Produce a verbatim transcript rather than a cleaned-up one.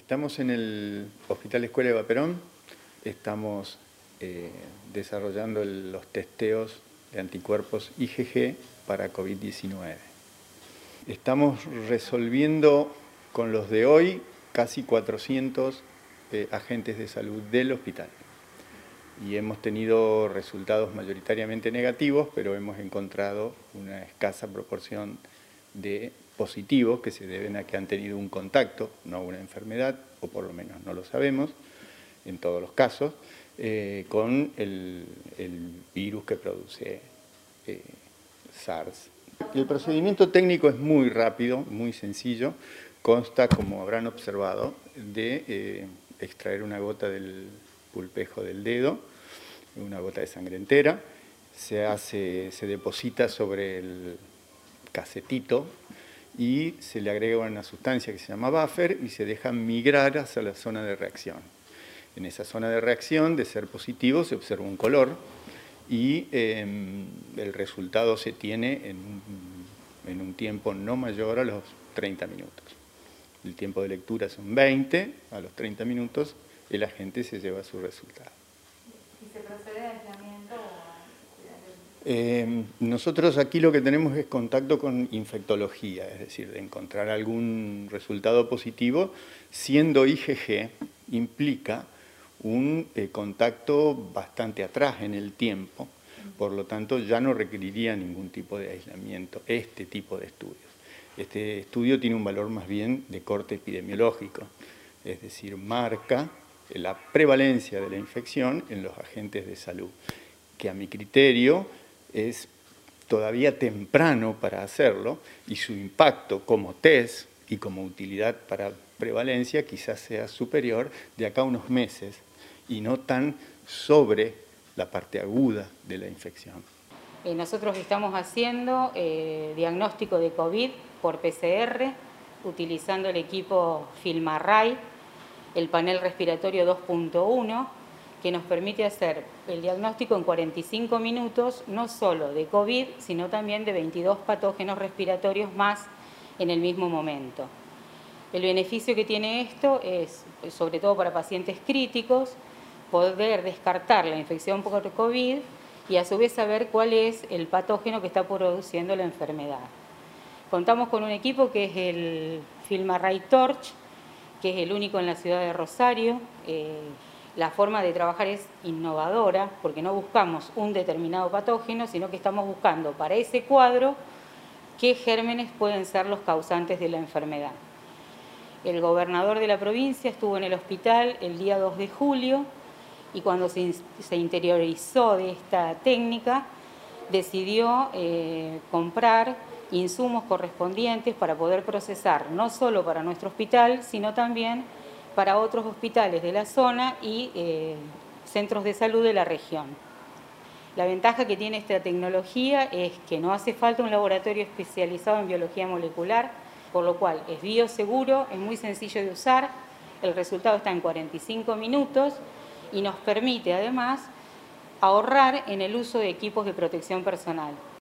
Estamos en el Hospital Escuela Eva Perón, estamos eh, desarrollando el, los testeos de anticuerpos I G G para COVID diecinueve. Estamos resolviendo con los de hoy casi cuatrocientos eh, agentes de salud del hospital. Y hemos tenido resultados mayoritariamente negativos, pero hemos encontrado una escasa proporción de positivos que se deben a que han tenido un contacto, no una enfermedad, o por lo menos no lo sabemos, en todos los casos, eh, con el, el virus que produce eh, SARS. El procedimiento técnico es muy rápido, muy sencillo, consta, como habrán observado, de eh, extraer una gota del pulpejo del dedo, una gota de sangre entera, se hace, se deposita sobre el casetito y se le agrega una sustancia que se llama buffer y se deja migrar hacia la zona de reacción. En esa zona de reacción, de ser positivo, se observa un color y eh, el resultado se tiene en un, en un tiempo no mayor a los treinta minutos. El tiempo de lectura son veinte, a los treinta minutos el agente se lleva su resultado. ¿Y se procede a aislamiento o a... Eh, nosotros aquí lo que tenemos es contacto con infectología, es decir, de encontrar algún resultado positivo, siendo I G G implica un eh, contacto bastante atrás en el tiempo, por lo tanto ya no requeriría ningún tipo de aislamiento, este tipo de estudios. Este estudio tiene un valor más bien de corte epidemiológico, es decir, marca la prevalencia de la infección en los agentes de salud, que a mi criterio es todavía temprano para hacerlo y su impacto como test y como utilidad para prevalencia quizás sea superior de acá a unos meses y no tan sobre la parte aguda de la infección. Eh, nosotros estamos haciendo eh, diagnóstico de COVID por P C R utilizando el equipo FilmArray, el panel respiratorio dos punto uno, que nos permite hacer el diagnóstico en cuarenta y cinco minutos, no solo de COVID, sino también de veintidós patógenos respiratorios más en el mismo momento. El beneficio que tiene esto es, sobre todo para pacientes críticos, poder descartar la infección por COVID y a su vez saber cuál es el patógeno que está produciendo la enfermedad. Contamos con un equipo que es el FilmArray Torch, que es el único en la ciudad de Rosario. Eh, La forma de trabajar es innovadora porque no buscamos un determinado patógeno, sino que estamos buscando para ese cuadro qué gérmenes pueden ser los causantes de la enfermedad. El gobernador de la provincia estuvo en el hospital el día dos de julio y cuando se, se interiorizó de esta técnica decidió eh, comprar insumos correspondientes para poder procesar no solo para nuestro hospital, sino también para otros hospitales de la zona y eh, centros de salud de la región. La ventaja que tiene esta tecnología es que no hace falta un laboratorio especializado en biología molecular, por lo cual es bioseguro, es muy sencillo de usar, el resultado está en cuarenta y cinco minutos y nos permite además ahorrar en el uso de equipos de protección personal.